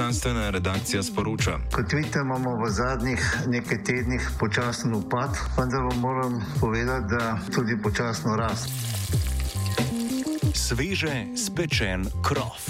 znanstvena redakcija sporoča. Kot vidite, imamo v zadnjih nekaj tednih počasen upad, vendar vam moram povedati, da tudi počasno rast. Sveže spečen krof.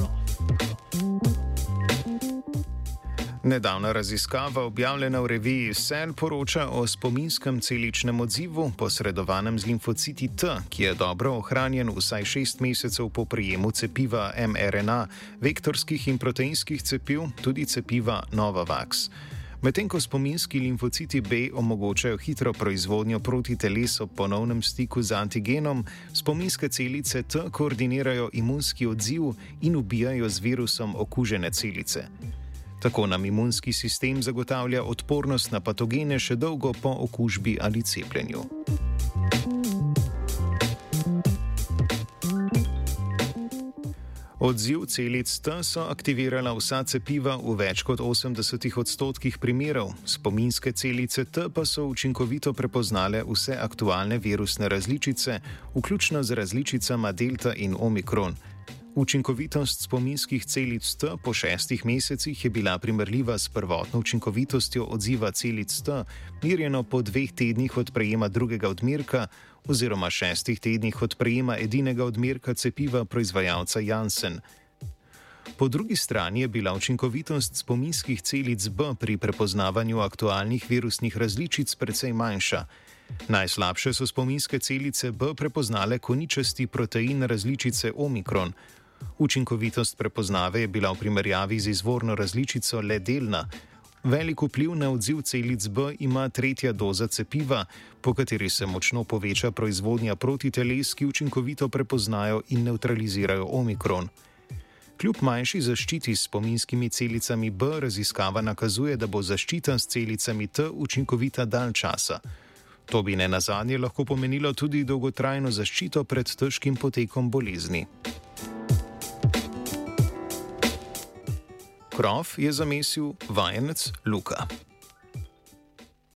Nedavna raziskava, objavljena v reviji Cell, poroča o spominskem celičnem odzivu, posredovanem z limfociti T, ki je dobro ohranjen vsaj 6 mesecev po prejemu cepiva mRNA, vektorskih in proteinskih cepiv, tudi cepiva Novavax. Medtem ko spominski limfociti B omogočajo hitro proizvodnjo protiteles ob ponovnem stiku z antigenom, spominske celice T koordinirajo imunski odziv in ubijajo z virusom okužene celice. Tako nam imunski sistem zagotavlja odpornost na patogene še dolgo po okužbi ali cepljenju. Odziv celic T so aktivirala vsa cepiva v več kot 80% primerov, spominske celice T pa so učinkovito prepoznale vse aktualne virusne različice, vključno z različicama Delta in Omikron. Učinkovitost spominskih celic T po 6 mesecih je bila primerljiva s prvotno učinkovitostjo odziva celic T, merjeno po 2 tednih od prejema drugega odmerka oziroma 6 tednih od prejema edinega odmerka cepiva proizvajalca Janssen. Po drugi strani je bila učinkovitost spominskih celic B pri prepoznavanju aktualnih virusnih različic precej manjša. Najslabše so spominske celice B prepoznale koničasti protein različice Omikron. Učinkovitost prepoznave je bila v primerjavi z izvorno različico le delna. Velik vpliv na odziv celic B ima 3. doza cepiva, po kateri se močno poveča proizvodnja protiteles, ki učinkovito prepoznajo in nevtralizirajo Omikron. Kljub manjši zaščiti s spominskimi celicami B, raziskava nakazuje, da bo zaščita s celicami T učinkovita dalj časa. To bi nenazadnje lahko pomenilo tudi dolgotrajno zaščito pred težkim potekom bolezni. Krof je zamesil vajenec Luka.